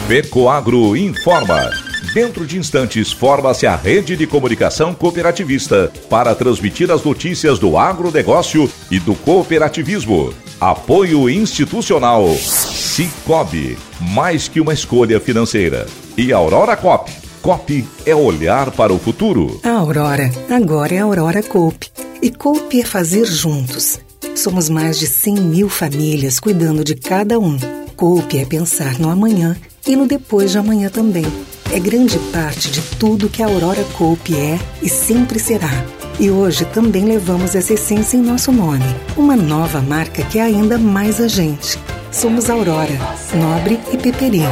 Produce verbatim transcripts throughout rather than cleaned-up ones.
FECOAGRO informa. Dentro de instantes, forma-se a rede de comunicação cooperativista para transmitir as notícias do agronegócio e do cooperativismo. Apoio institucional. Cicobi, mais que uma escolha financeira. E Aurora Coop. Coop é olhar para o futuro. A Aurora, agora é a Aurora Coop. E Coop é fazer juntos. Somos mais de cem mil famílias cuidando de cada um. Coop é pensar no amanhã e no depois de amanhã também. É grande parte de tudo que a Aurora Coop é e sempre será. E hoje também levamos essa essência em nosso nome. Uma nova marca que é ainda mais a gente. Somos Aurora, Nobre e Peperi.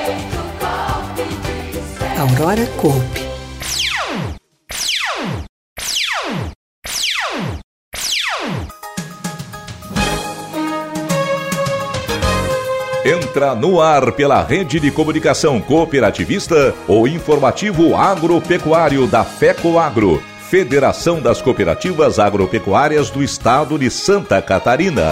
Aurora Coop. Entra no ar pela rede de comunicação cooperativista o informativo agropecuário da FECOAGRO, Federação das Cooperativas Agropecuárias do Estado de Santa Catarina.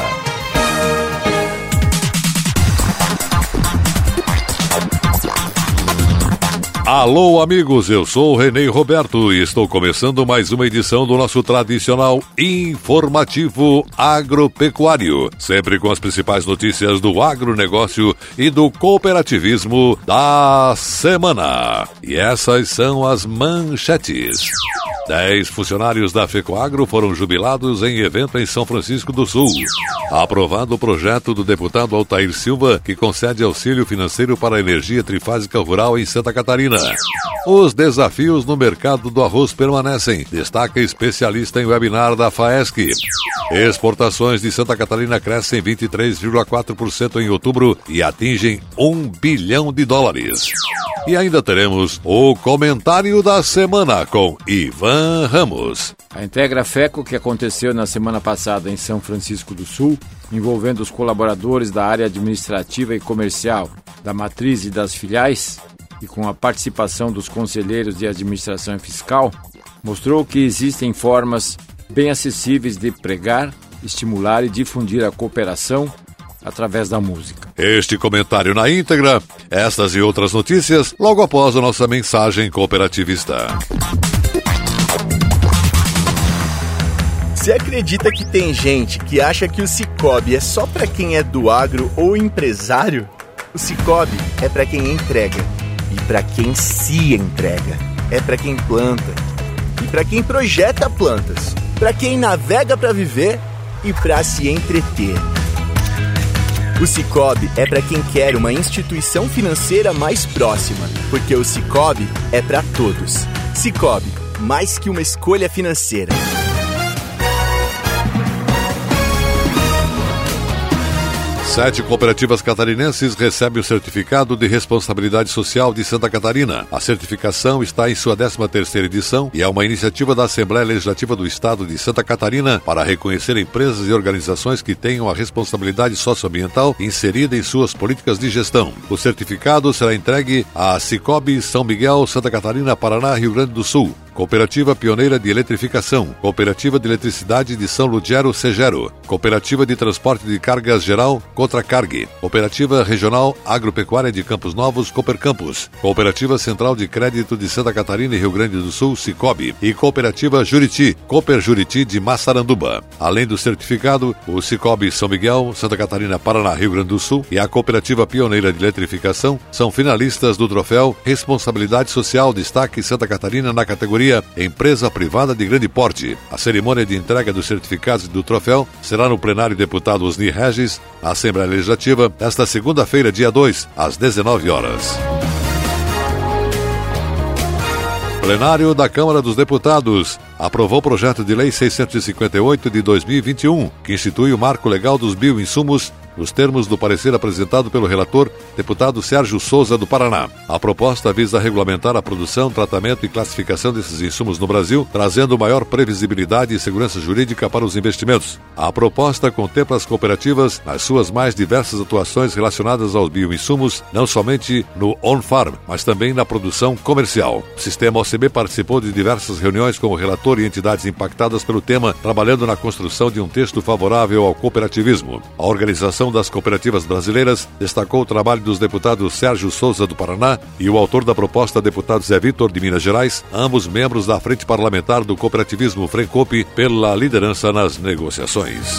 Alô, amigos, eu sou o Renê Roberto e estou começando mais uma edição do nosso tradicional informativo agropecuário, sempre com as principais notícias do agronegócio e do cooperativismo da semana. E essas são as manchetes. Dez funcionários da FECOAGRO foram jubilados em evento em São Francisco do Sul. Aprovado o projeto do deputado Altair Silva, que concede auxílio financeiro para a energia trifásica rural em Santa Catarina. Os desafios no mercado do arroz permanecem, destaca especialista em webinar da FAESC. Exportações de Santa Catarina crescem vinte e três vírgula quatro por cento em outubro e atingem um bilhão de dólares. E ainda teremos o comentário da semana com Ivan Ramos. A Integra FECO, que aconteceu na semana passada em São Francisco do Sul, envolvendo os colaboradores da área administrativa e comercial, da matriz e das filiais, e com a participação dos conselheiros de administração fiscal, mostrou que existem formas bem acessíveis de pregar, estimular e difundir a cooperação através da música. Este comentário na íntegra, estas e outras notícias, logo após a nossa mensagem cooperativista. Você acredita que tem gente que acha que o Cicobi é só para quem é do agro ou empresário? O Cicobi é para quem entrega e para quem se entrega. É para quem planta e para quem projeta plantas, para quem navega para viver e para se entreter. O Cicobi é para quem quer uma instituição financeira mais próxima, porque o Cicobi é para todos. Cicobi, mais que uma escolha financeira. Sete cooperativas catarinenses recebem o Certificado de Responsabilidade Social de Santa Catarina. A certificação está em sua décima terceira edição e é uma iniciativa da Assembleia Legislativa do Estado de Santa Catarina para reconhecer empresas e organizações que tenham a responsabilidade socioambiental inserida em suas políticas de gestão. O certificado será entregue à Cicobi São Miguel, Santa Catarina, Paraná, Rio Grande do Sul. Cooperativa Pioneira de Eletrificação, Cooperativa de Eletricidade de São Lugero, Segero, Cooperativa de Transporte de Cargas Geral, Contracargue, Cooperativa Regional Agropecuária de Campos Novos, Coopercampos, Cooperativa Central de Crédito de Santa Catarina e Rio Grande do Sul, Cicobi, e Cooperativa Juriti, Cooper Juriti de Massaranduba. Além do certificado, o Cicobi São Miguel, Santa Catarina, Paraná, Rio Grande do Sul e a Cooperativa Pioneira de Eletrificação são finalistas do troféu Responsabilidade Social Destaque Santa Catarina na categoria Empresa Privada de Grande Porte. A cerimônia de entrega dos certificados e do troféu será no plenário deputado Osni Regis, na Assembleia Legislativa, esta segunda-feira, dia dois, às dezenove horas. Plenário da Câmara dos Deputados aprovou o projeto de lei seiscentos e cinquenta e oito de dois mil e vinte e um, que institui o marco legal dos bioinsumos nos termos do parecer apresentado pelo relator, deputado Sérgio Souza, do Paraná. A proposta visa regulamentar a produção, tratamento e classificação desses insumos no Brasil, trazendo maior previsibilidade e segurança jurídica para os investimentos. A proposta contempla as cooperativas nas suas mais diversas atuações relacionadas aos bioinsumos, não somente no on-farm, mas também na produção comercial. O Sistema O C B participou de diversas reuniões com o relator setor e entidades impactadas pelo tema, trabalhando na construção de um texto favorável ao cooperativismo. A Organização das Cooperativas Brasileiras destacou o trabalho dos deputados Sérgio Souza, do Paraná, e o autor da proposta, deputado Zé Vitor, de Minas Gerais, ambos membros da Frente Parlamentar do Cooperativismo FRENCOP, pela liderança nas negociações.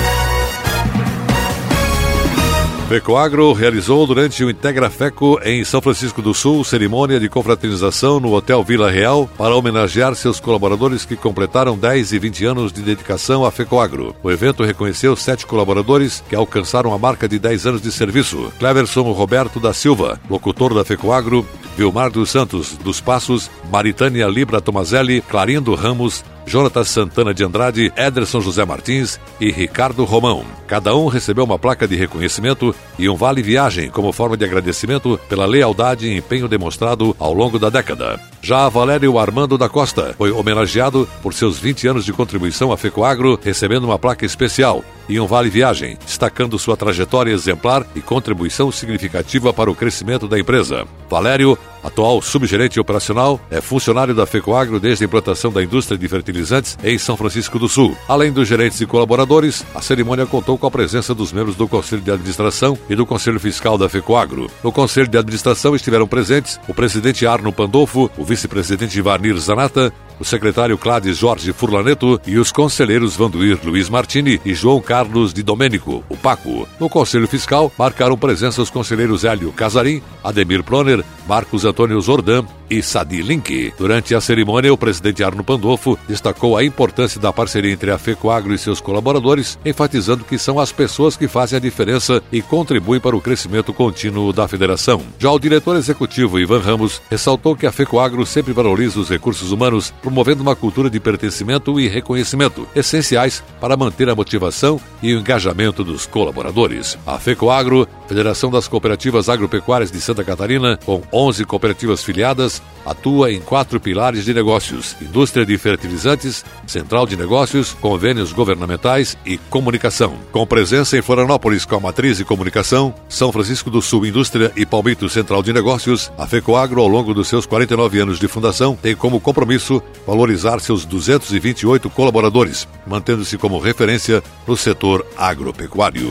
FECOAGRO realizou durante o IntegraFECO em São Francisco do Sul cerimônia de confraternização no Hotel Vila Real para homenagear seus colaboradores que completaram dez e vinte anos de dedicação à FECOAGRO. O evento reconheceu sete colaboradores que alcançaram a marca de dez anos de serviço. Cleverson Roberto da Silva, locutor da FECOAGRO, Vilmar dos Santos dos Passos, Maritânia Libra Tomazelli, Clarindo Ramos, Jonatas Santana de Andrade, Ederson José Martins e Ricardo Romão. Cada um recebeu uma placa de reconhecimento e um vale-viagem como forma de agradecimento pela lealdade e empenho demonstrado ao longo da década. Já Valério Armando da Costa foi homenageado por seus vinte anos de contribuição à FECOAGRO, recebendo uma placa especial e um vale-viagem, destacando sua trajetória exemplar e contribuição significativa para o crescimento da empresa. Valério, atual subgerente operacional, é funcionário da FECOAGRO desde a implantação da indústria de fertilizantes em São Francisco do Sul. Além dos gerentes e colaboradores, a cerimônia contou com a presença dos membros do Conselho de Administração e do Conselho Fiscal da FECOAGRO. No Conselho de Administração estiveram presentes o presidente Arno Pandolfo, o vice-presidente Ivanir Zanata, o secretário Clades Jorge Furlaneto e os conselheiros Vanduir Luiz Martini e João Carlos de Domênico, o Paco. No Conselho Fiscal, marcaram presença os conselheiros Hélio Casarim, Ademir Ploner, Marcos Antônio Zordan e Sadi Link. Durante a cerimônia, o presidente Arno Pandolfo destacou a importância da parceria entre a FECOAGRO e seus colaboradores, enfatizando que são as pessoas que fazem a diferença e contribuem para o crescimento contínuo da federação. Já o diretor executivo Ivan Ramos ressaltou que a FECOAGRO sempre valoriza os recursos humanos, promovendo uma cultura de pertencimento e reconhecimento, essenciais para manter a motivação e o engajamento dos colaboradores. A FECOAGRO, Federação das Cooperativas Agropecuárias de Santa Catarina, com onze cooperativas filiadas, atua em quatro pilares de negócios: indústria de fertilizantes, central de negócios, convênios governamentais e comunicação. Com presença em Florianópolis com a matriz de comunicação, São Francisco do Sul Indústria e Palmito Central de Negócios, a FECOAGRO, ao longo dos seus quarenta e nove anos de fundação, tem como compromisso valorizar seus duzentos e vinte e oito colaboradores, mantendo-se como referência no setor agropecuário.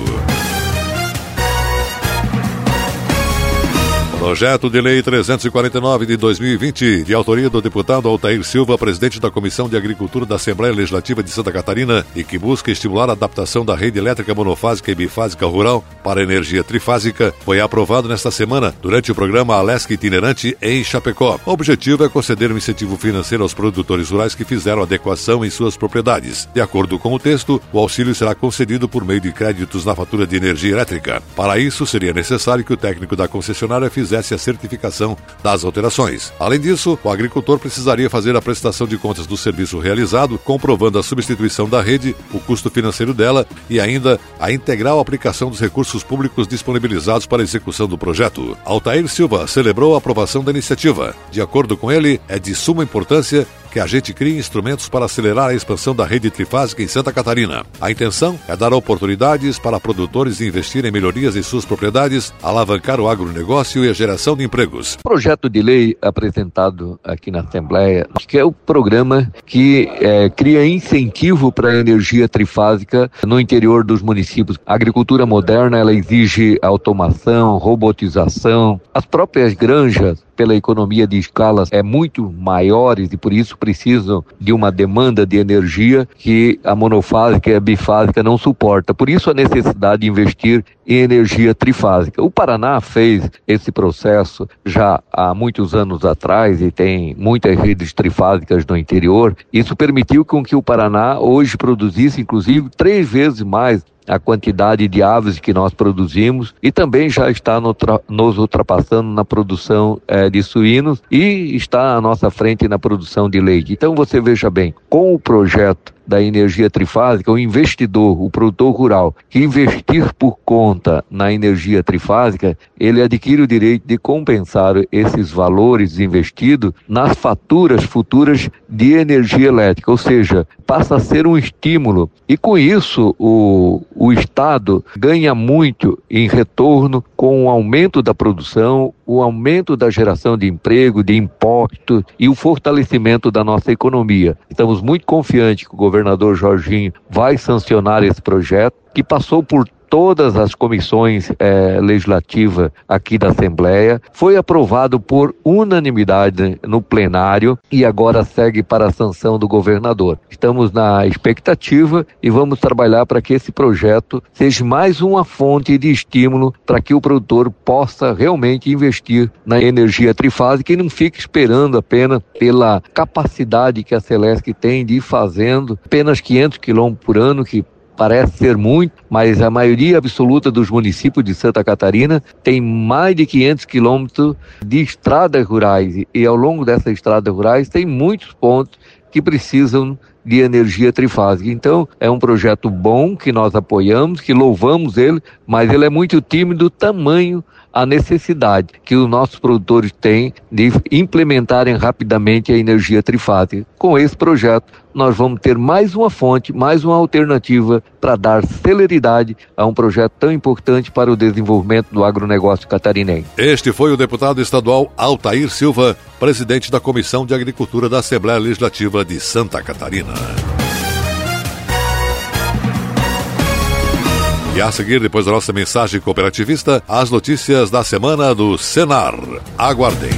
Projeto de Lei trezentos e quarenta e nove de dois mil e vinte, de autoria do deputado Altair Silva, presidente da Comissão de Agricultura da Assembleia Legislativa de Santa Catarina, e que busca estimular a adaptação da rede elétrica monofásica e bifásica rural para energia trifásica, foi aprovado nesta semana durante o programa Alesc Itinerante em Chapecó. O objetivo é conceder um incentivo financeiro aos produtores rurais que fizeram adequação em suas propriedades. De acordo com o texto, o auxílio será concedido por meio de créditos na fatura de energia elétrica. Para isso, seria necessário que o técnico da concessionária fizesse a certificação das alterações. Além disso, o agricultor precisaria fazer a prestação de contas do serviço realizado, comprovando a substituição da rede, o custo financeiro dela e ainda a integral aplicação dos recursos públicos disponibilizados para a execução do projeto. Altair Silva celebrou a aprovação da iniciativa. De acordo com ele, é de suma importância que a gente crie instrumentos para acelerar a expansão da rede trifásica em Santa Catarina. A intenção é dar oportunidades para produtores investirem em melhorias em suas propriedades, alavancar o agronegócio e a geração de empregos. O projeto de lei apresentado aqui na Assembleia, que é o programa que é, cria incentivo para a energia trifásica no interior dos municípios. A agricultura moderna, ela exige automação, robotização, as próprias granjas, pela economia de escalas é muito maiores e por isso precisam de uma demanda de energia que a monofásica e a bifásica não suporta. Por isso a necessidade de investir em energia trifásica. O Paraná fez esse processo já há muitos anos atrás e tem muitas redes trifásicas no interior. Isso permitiu com que o Paraná hoje produzisse inclusive três vezes mais a quantidade de aves que nós produzimos e também já está no tra- nos ultrapassando na produção eh, de suínos e está à nossa frente na produção de leite. Então você veja bem, com o projeto da energia trifásica, o investidor, o produtor rural, que investir por conta conta na energia trifásica, ele adquire o direito de compensar esses valores investidos nas faturas futuras de energia elétrica, ou seja, passa a ser um estímulo. E com isso, o, o Estado ganha muito em retorno com o aumento da produção, o aumento da geração de emprego, de impostos e o fortalecimento da nossa economia. Estamos muito confiantes que o governador Jorginho vai sancionar esse projeto, que passou por todas as comissões eh, legislativas aqui da Assembleia, foi aprovado por unanimidade no plenário e agora segue para a sanção do governador. Estamos na expectativa e vamos trabalhar para que esse projeto seja mais uma fonte de estímulo para que o produtor possa realmente investir na energia trifásica e não fique esperando apenas pela capacidade que a Celesc tem de ir fazendo apenas quinhentos quilômetros por ano, que parece ser muito, mas a maioria absoluta dos municípios de Santa Catarina tem mais de quinhentos quilômetros de estradas rurais e ao longo dessas estradas rurais tem muitos pontos que precisam de energia trifásica. Então, é um projeto bom que nós apoiamos, que louvamos ele, mas ele é muito tímido tamanho a necessidade que os nossos produtores têm de implementarem rapidamente a energia trifásica. Com esse projeto, nós vamos ter mais uma fonte, mais uma alternativa para dar celeridade a um projeto tão importante para o desenvolvimento do agronegócio catarinense. Este foi o deputado estadual Altair Silva, presidente da Comissão de Agricultura da Assembleia Legislativa de Santa Catarina. E a seguir, depois da nossa mensagem cooperativista, as notícias da semana do Senar. Aguardem.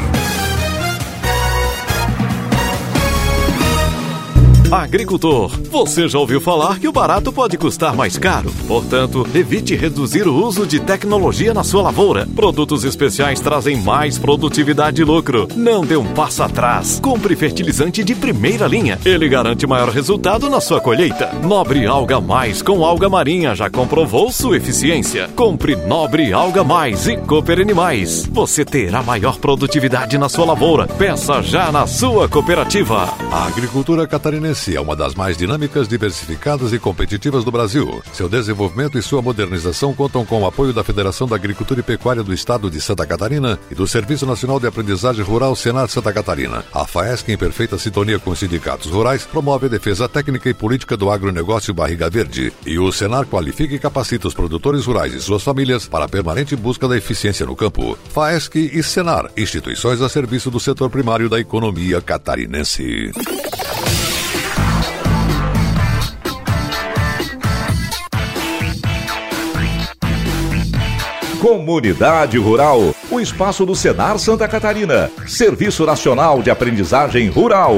Agricultor, você já ouviu falar que o barato pode custar mais caro? Portanto, evite reduzir o uso de tecnologia na sua lavoura. Produtos especiais trazem mais produtividade e lucro. Não dê um passo atrás. Compre fertilizante de primeira linha. Ele garante maior resultado na sua colheita. Nobre Alga Mais com alga marinha já comprovou sua eficiência. Compre Nobre Alga Mais e Cooper Animais. Você terá maior produtividade na sua lavoura. Peça já na sua cooperativa. A agricultura catarinense é uma das mais dinâmicas, diversificadas e competitivas do Brasil. Seu desenvolvimento e sua modernização contam com o apoio da Federação da Agricultura e Pecuária do Estado de Santa Catarina e do Serviço Nacional de Aprendizagem Rural Senar Santa Catarina. A FAESC, em perfeita sintonia com os sindicatos rurais, promove a defesa técnica e política do agronegócio Barriga Verde. E o Senar qualifica e capacita os produtores rurais e suas famílias para a permanente busca da eficiência no campo. FAESC e Senar, instituições a serviço do setor primário da economia catarinense. Comunidade Rural, o espaço do Senar Santa Catarina, Serviço Nacional de Aprendizagem Rural.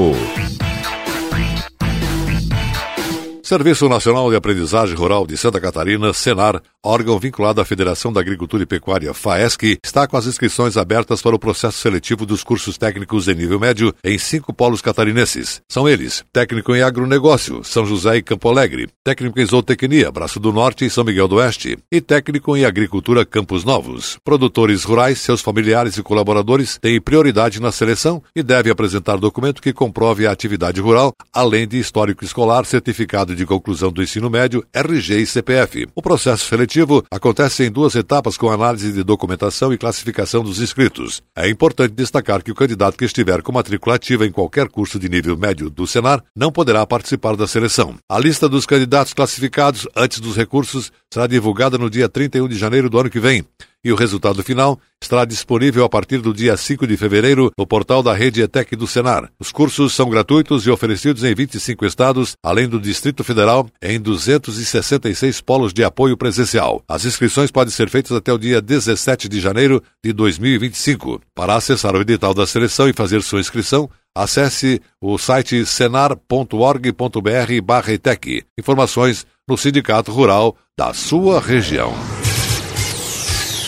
Serviço Nacional de Aprendizagem Rural de Santa Catarina, Senar, órgão vinculado à Federação da Agricultura e Pecuária, FAESC, está com as inscrições abertas para o processo seletivo dos cursos técnicos em nível médio em cinco polos catarinenses. São eles: técnico em agronegócio, São José e Campo Alegre; técnico em zootecnia, Braço do Norte e São Miguel do Oeste; e técnico em agricultura, Campos Novos. Produtores rurais, seus familiares e colaboradores têm prioridade na seleção e devem apresentar documento que comprove a atividade rural, além de histórico escolar, certificado de conclusão do ensino médio, R G e C P F. O processo seletivo acontece em duas etapas com análise de documentação e classificação dos inscritos. É importante destacar que o candidato que estiver com matrícula ativa em qualquer curso de nível médio do Senar não poderá participar da seleção. A lista dos candidatos classificados antes dos recursos será divulgada no dia trinta e um de janeiro do ano que vem. E o resultado final estará disponível a partir do dia cinco de fevereiro no portal da Rede ETEC do Senar. Os cursos são gratuitos e oferecidos em vinte e cinco estados, além do Distrito Federal, em duzentos e sessenta e seis polos de apoio presencial. As inscrições podem ser feitas até o dia dezessete de janeiro de dois mil e vinte e cinco. Para acessar o edital da seleção e fazer sua inscrição, acesse o site senar ponto org ponto br barra ETEC. Informações no Sindicato Rural da sua região.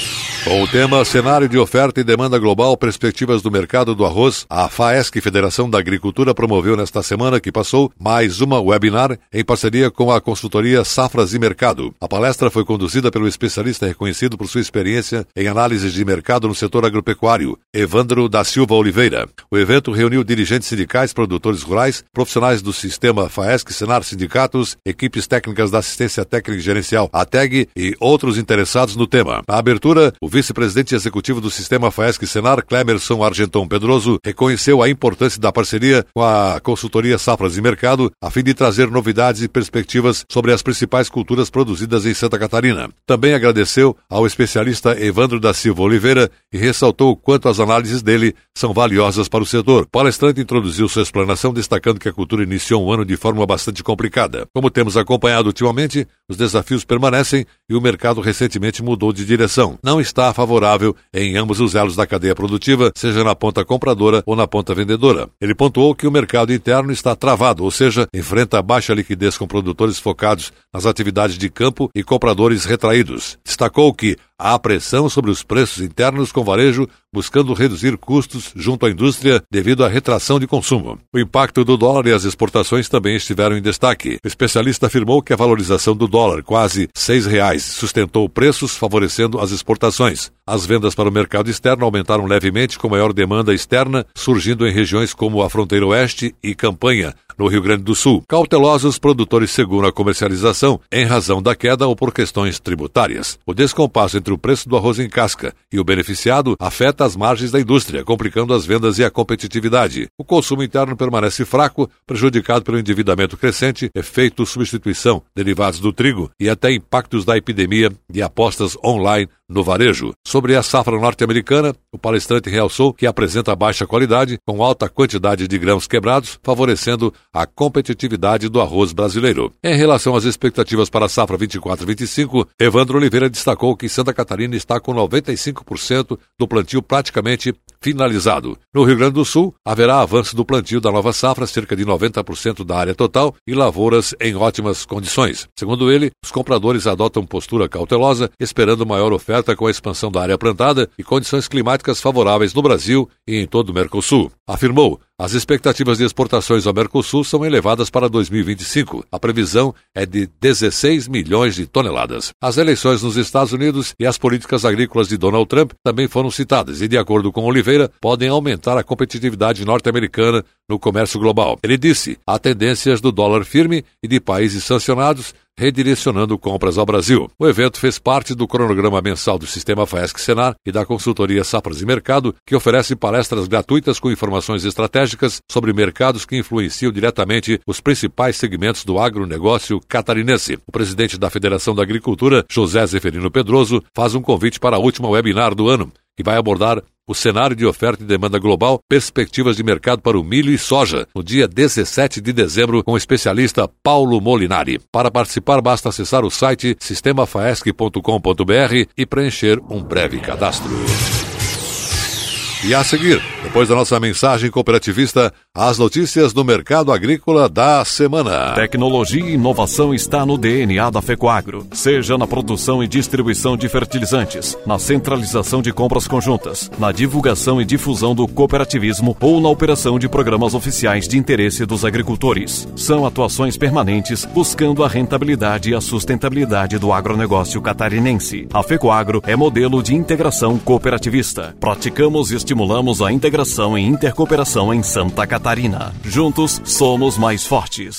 Com o tema Cenário de Oferta e Demanda Global, Perspectivas do Mercado do Arroz, a FAESC, Federação da Agricultura, promoveu nesta semana que passou mais uma webinar em parceria com a consultoria Safras e Mercado. A palestra foi conduzida pelo especialista reconhecido por sua experiência em análise de mercado no setor agropecuário, Evandro da Silva Oliveira. O evento reuniu dirigentes sindicais, produtores rurais, profissionais do sistema FAESC, Senar, sindicatos, equipes técnicas da assistência técnica e gerencial, a T E G e outros interessados no tema. Na abertura, o vice-presidente executivo do sistema FAESC Senar, Clemerson Argenton Pedroso, reconheceu a importância da parceria com a consultoria Safras e Mercado a fim de trazer novidades e perspectivas sobre as principais culturas produzidas em Santa Catarina. Também agradeceu ao especialista Evandro da Silva Oliveira e ressaltou o quanto as análises dele são valiosas para o setor. O palestrante introduziu sua explanação destacando que a cultura iniciou um ano de forma bastante complicada. Como temos acompanhado ultimamente, os desafios permanecem e o mercado recentemente mudou de direção. Não está favorável em ambos os elos da cadeia produtiva, seja na ponta compradora ou na ponta vendedora. Ele pontuou que o mercado interno está travado, ou seja, enfrenta baixa liquidez com produtores focados nas atividades de campo e compradores retraídos. Destacou que há pressão sobre os preços internos com varejo buscando reduzir custos junto à indústria devido à retração de consumo. O impacto do dólar e as exportações também estiveram em destaque. O especialista afirmou que a valorização do dólar, quase seis reais, sustentou preços, favorecendo as exportações. As vendas para o mercado externo aumentaram levemente com maior demanda externa, surgindo em regiões como a fronteira oeste e Campanha, no Rio Grande do Sul. Cautelosos, produtores seguram a comercialização em razão da queda ou por questões tributárias. O descompasso entre o preço do arroz em casca e o beneficiado afeta as margens da indústria, complicando as vendas e a competitividade. O consumo interno permanece fraco, prejudicado pelo endividamento crescente, efeito substituição, derivados do trigo e até impactos da epidemia e apostas online no varejo. Sobre a safra norte-americana, o palestrante realçou que apresenta baixa qualidade, com alta quantidade de grãos quebrados, favorecendo a competitividade do arroz brasileiro. Em relação às expectativas para a safra vinte e quatro vinte e cinco, Evandro Oliveira destacou que Santa Catarina está com noventa e cinco por cento do plantio praticamente finalizado. No Rio Grande do Sul, haverá avanço do plantio da nova safra, cerca de noventa por cento da área total, e lavouras em ótimas condições. Segundo ele, os compradores adotam postura cautelosa, esperando maior oferta com a expansão da área plantada e condições climáticas favoráveis no Brasil e em todo o Mercosul. Afirmou, as expectativas de exportações ao Mercosul são elevadas para dois mil e vinte e cinco. A previsão é de dezesseis milhões de toneladas. As eleições nos Estados Unidos e as políticas agrícolas de Donald Trump também foram citadas e, de acordo com Oliveira, podem aumentar a competitividade norte-americana no comércio global. Ele disse, há tendências do dólar firme e de países sancionados redirecionando compras ao Brasil. O evento fez parte do cronograma mensal do Sistema FAESC Senar e da consultoria Safras e Mercado, que oferece palestras gratuitas com informações estratégicas sobre mercados que influenciam diretamente os principais segmentos do agronegócio catarinense. O presidente da Federação da Agricultura, José Zeferino Pedroso, faz um convite para a última webinar do ano, que vai abordar o cenário de oferta e demanda global, perspectivas de mercado para o milho e soja, no dia dezessete de dezembro, com o especialista Paulo Molinari. Para participar, basta acessar o site sistema faesc ponto com ponto br e preencher um breve cadastro. E a seguir, depois da nossa mensagem cooperativista, as notícias do mercado agrícola da semana. Tecnologia e inovação está no D N A da Fecoagro. Seja na produção e distribuição de fertilizantes, na centralização de compras conjuntas, na divulgação e difusão do cooperativismo ou na operação de programas oficiais de interesse dos agricultores. São atuações permanentes buscando a rentabilidade e a sustentabilidade do agronegócio catarinense. A Fecoagro é modelo de integração cooperativista. Praticamos este Estimulamos a integração e intercooperação em Santa Catarina. Juntos, somos mais fortes.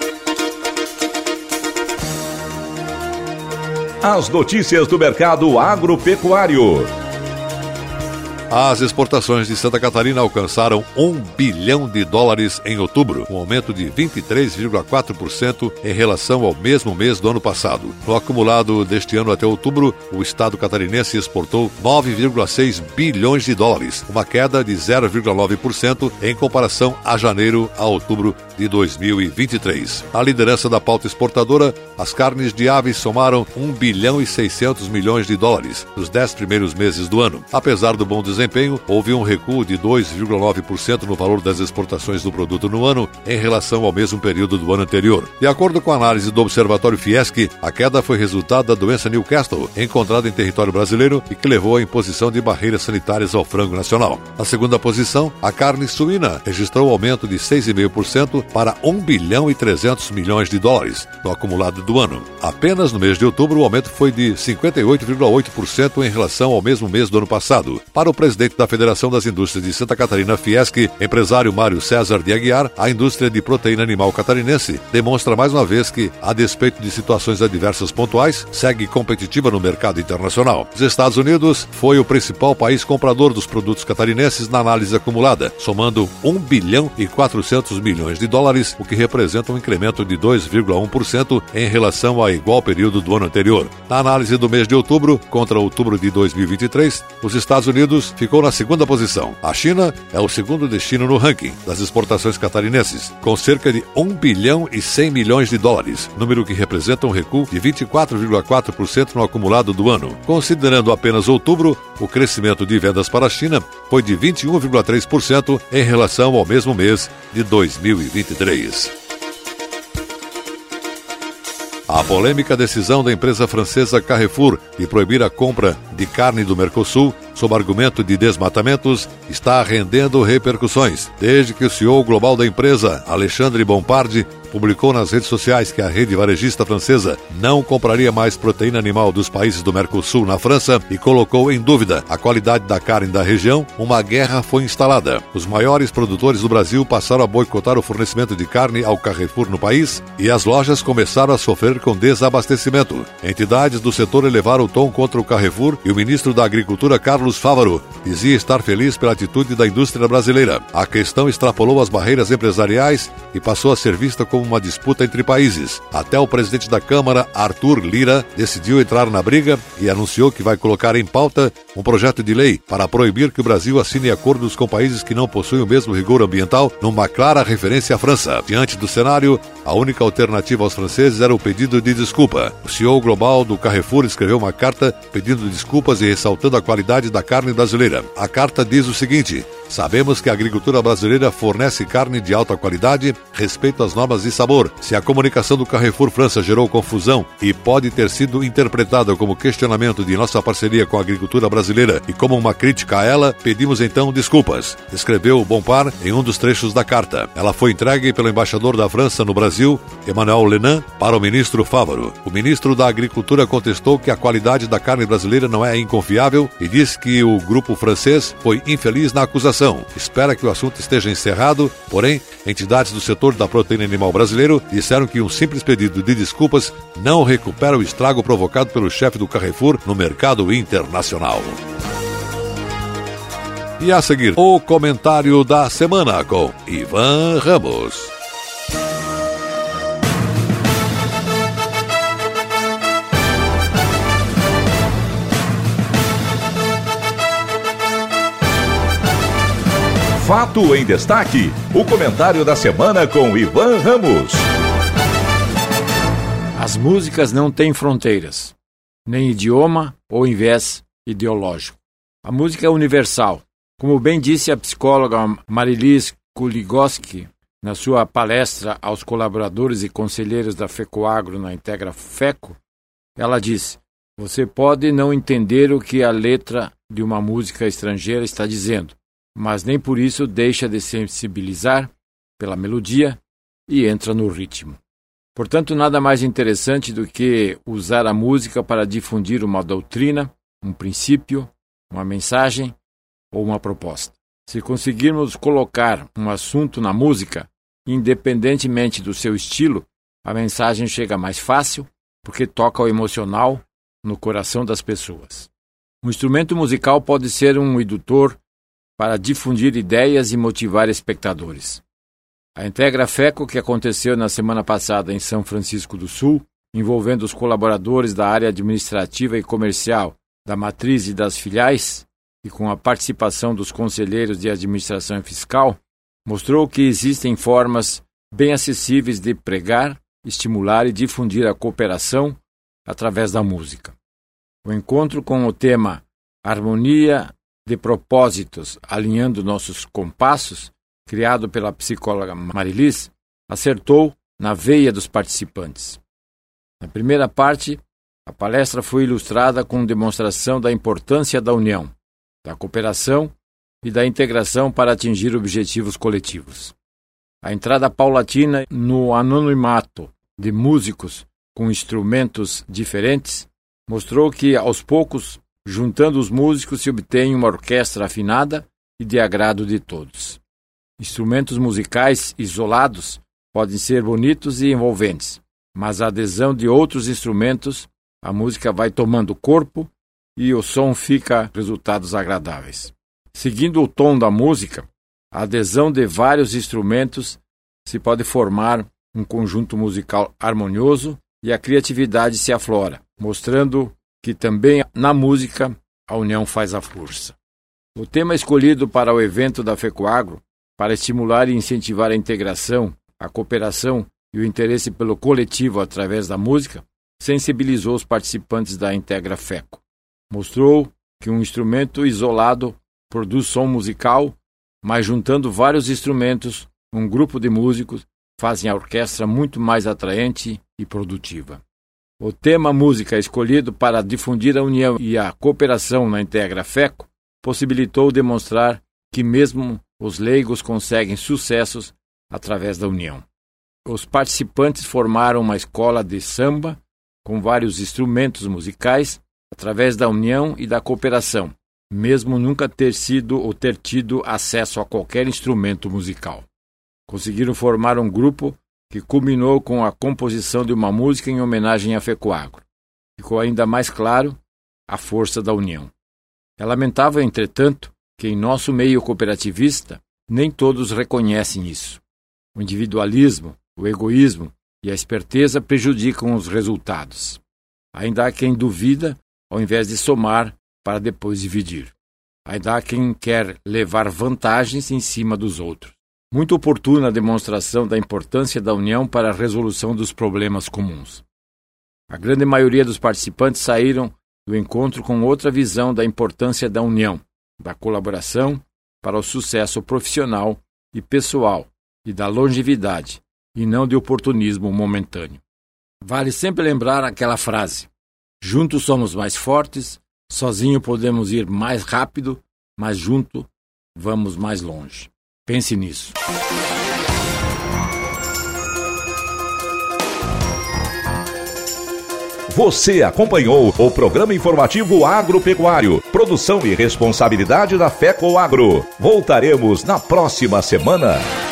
As notícias do mercado agropecuário. As exportações de Santa Catarina alcançaram um bilhão de dólares em outubro, um aumento de vinte e três vírgula quatro por cento em relação ao mesmo mês do ano passado. No acumulado deste ano até outubro, o estado catarinense exportou nove vírgula seis bilhões de dólares, uma queda de zero vírgula nove por cento em comparação a janeiro a outubro de dois mil e vinte e três. A liderança da pauta exportadora, as carnes de aves somaram um bilhão e seiscentos milhões de dólares nos dez primeiros meses do ano. Apesar do bom desempenho desempenho, houve um recuo de dois vírgula nove por cento no valor das exportações do produto no ano em relação ao mesmo período do ano anterior. De acordo com a análise do Observatório Fiesc, a queda foi resultado da doença Newcastle, encontrada em território brasileiro e que levou à imposição de barreiras sanitárias ao frango nacional. Na segunda posição, a carne suína registrou aumento de seis vírgula cinco por cento para um bilhão e trezentos milhões de dólares no acumulado do ano. Apenas no mês de outubro, o aumento foi de cinquenta e oito vírgula oito por cento em relação ao mesmo mês do ano passado. Para o presidente da Federação das Indústrias de Santa Catarina, Fiesc, empresário Mário César de Aguiar, a indústria de proteína animal catarinense demonstra mais uma vez que, a despeito de situações adversas pontuais, segue competitiva no mercado internacional. Os Estados Unidos foi o principal país comprador dos produtos catarinenses na análise acumulada, somando um bilhão e quatrocentos milhões de dólares, o que representa um incremento de dois vírgula um por cento em relação ao igual período do ano anterior. Na análise do mês de outubro contra outubro de dois mil e vinte e três, os Estados Unidos ficou na segunda posição. A China é o segundo destino no ranking das exportações catarinenses, com cerca de um bilhão e cem milhões de dólares, número que representa um recuo de vinte e quatro vírgula quatro por cento no acumulado do ano. Considerando apenas outubro, o crescimento de vendas para a China foi de vinte e um vírgula três por cento em relação ao mesmo mês de dois mil e vinte e três. A polêmica decisão da empresa francesa Carrefour de proibir a compra de carne do Mercosul sob argumento de desmatamentos está rendendo repercussões, desde que o C E O global da empresa, Alexandre Bompard, publicou nas redes sociais que a rede varejista francesa não compraria mais proteína animal dos países do Mercosul na França e colocou em dúvida a qualidade da carne da região, uma guerra foi instalada. Os maiores produtores do Brasil passaram a boicotar o fornecimento de carne ao Carrefour no país e as lojas começaram a sofrer com desabastecimento. Entidades do setor elevaram o tom contra o Carrefour e o ministro da Agricultura, Carlos Fávaro, dizia estar feliz pela atitude da indústria brasileira. A questão extrapolou as barreiras empresariais e passou a ser vista como uma disputa entre países. Até o presidente da Câmara, Arthur Lira, decidiu entrar na briga e anunciou que vai colocar em pauta um projeto de lei para proibir que o Brasil assine acordos com países que não possuem o mesmo rigor ambiental, numa clara referência à França. Diante do cenário, a única alternativa aos franceses era o pedido de desculpa. O C E O global do Carrefour escreveu uma carta pedindo desculpas e ressaltando a qualidade da carne brasileira. A carta diz o seguinte: sabemos que a agricultura brasileira fornece carne de alta qualidade, respeito às normas de sabor. Se a comunicação do Carrefour França gerou confusão e pode ter sido interpretada como questionamento de nossa parceria com a agricultura brasileira e como uma crítica a ela, pedimos então desculpas, escreveu Bompard em um dos trechos da carta. Ela foi entregue pelo embaixador da França no Brasil, Emmanuel Lenin, para o ministro Fávaro. O ministro da Agricultura contestou que a qualidade da carne brasileira não é inconfiável e disse que o grupo francês foi infeliz na acusação. Espera que o assunto esteja encerrado, porém, entidades do setor da proteína animal brasileiro disseram que um simples pedido de desculpas não recupera o estrago provocado pelo chefe do Carrefour no mercado internacional. E a seguir, o comentário da semana com Ivan Ramos. Fato em Destaque, o comentário da semana com Ivan Ramos. As músicas não têm fronteiras, nem idioma ou viés ideológico. A música é universal. Como bem disse a psicóloga Marilis Kuligoski na sua palestra aos colaboradores e conselheiros da FECOAGRO na Integra FECO, ela disse: você pode não entender o que a letra de uma música estrangeira está dizendo, mas nem por isso deixa de sensibilizar pela melodia e entra no ritmo. Portanto, nada mais interessante do que usar a música para difundir uma doutrina, um princípio, uma mensagem ou uma proposta. Se conseguirmos colocar um assunto na música, independentemente do seu estilo, a mensagem chega mais fácil, porque toca o emocional no coração das pessoas. Um instrumento musical pode ser um indutor para difundir ideias e motivar espectadores. A Integra FECO, que aconteceu na semana passada em São Francisco do Sul, envolvendo os colaboradores da área administrativa e comercial, da matriz e das filiais, e com a participação dos conselheiros de administração fiscal, mostrou que existem formas bem acessíveis de pregar, estimular e difundir a cooperação através da música. O encontro com o tema Harmonia de propósitos, alinhando nossos compassos, criado pela psicóloga Marilis, acertou na veia dos participantes. Na primeira parte, a palestra foi ilustrada com demonstração da importância da união, da cooperação e da integração para atingir objetivos coletivos. A entrada paulatina no anonimato de músicos com instrumentos diferentes mostrou que, aos poucos, juntando os músicos, se obtém uma orquestra afinada e de agrado de todos. Instrumentos musicais isolados podem ser bonitos e envolventes, mas a adesão de outros instrumentos, a música vai tomando corpo e o som fica resultados agradáveis. Seguindo o tom da música, a adesão de vários instrumentos se pode formar um conjunto musical harmonioso e a criatividade se aflora, mostrando que também na música a união faz a força. O tema escolhido para o evento da FECOAGRO, para estimular e incentivar a integração, a cooperação e o interesse pelo coletivo através da música, sensibilizou os participantes da Integra FECO. Mostrou que um instrumento isolado produz som musical, mas juntando vários instrumentos, um grupo de músicos fazem a orquestra muito mais atraente e produtiva. O tema música escolhido para difundir a união e a cooperação na Integra FECO possibilitou demonstrar que mesmo os leigos conseguem sucessos através da união. Os participantes formaram uma escola de samba com vários instrumentos musicais através da união e da cooperação, mesmo nunca ter sido ou ter tido acesso a qualquer instrumento musical. Conseguiram formar um grupo que culminou com a composição de uma música em homenagem à FECOAGRO. Ficou ainda mais claro a força da união. É lamentável, entretanto, que em nosso meio cooperativista nem todos reconhecem isso. O individualismo, o egoísmo e a esperteza prejudicam os resultados. Ainda há quem duvida ao invés de somar para depois dividir. Ainda há quem quer levar vantagens em cima dos outros. Muito oportuna a demonstração da importância da união para a resolução dos problemas comuns. A grande maioria dos participantes saíram do encontro com outra visão da importância da união, da colaboração para o sucesso profissional e pessoal e da longevidade, e não de oportunismo momentâneo. Vale sempre lembrar aquela frase: juntos somos mais fortes, sozinho podemos ir mais rápido, mas junto vamos mais longe. Pense nisso. Você acompanhou o programa informativo agropecuário, produção e responsabilidade da FECOAGRO. Voltaremos na próxima semana.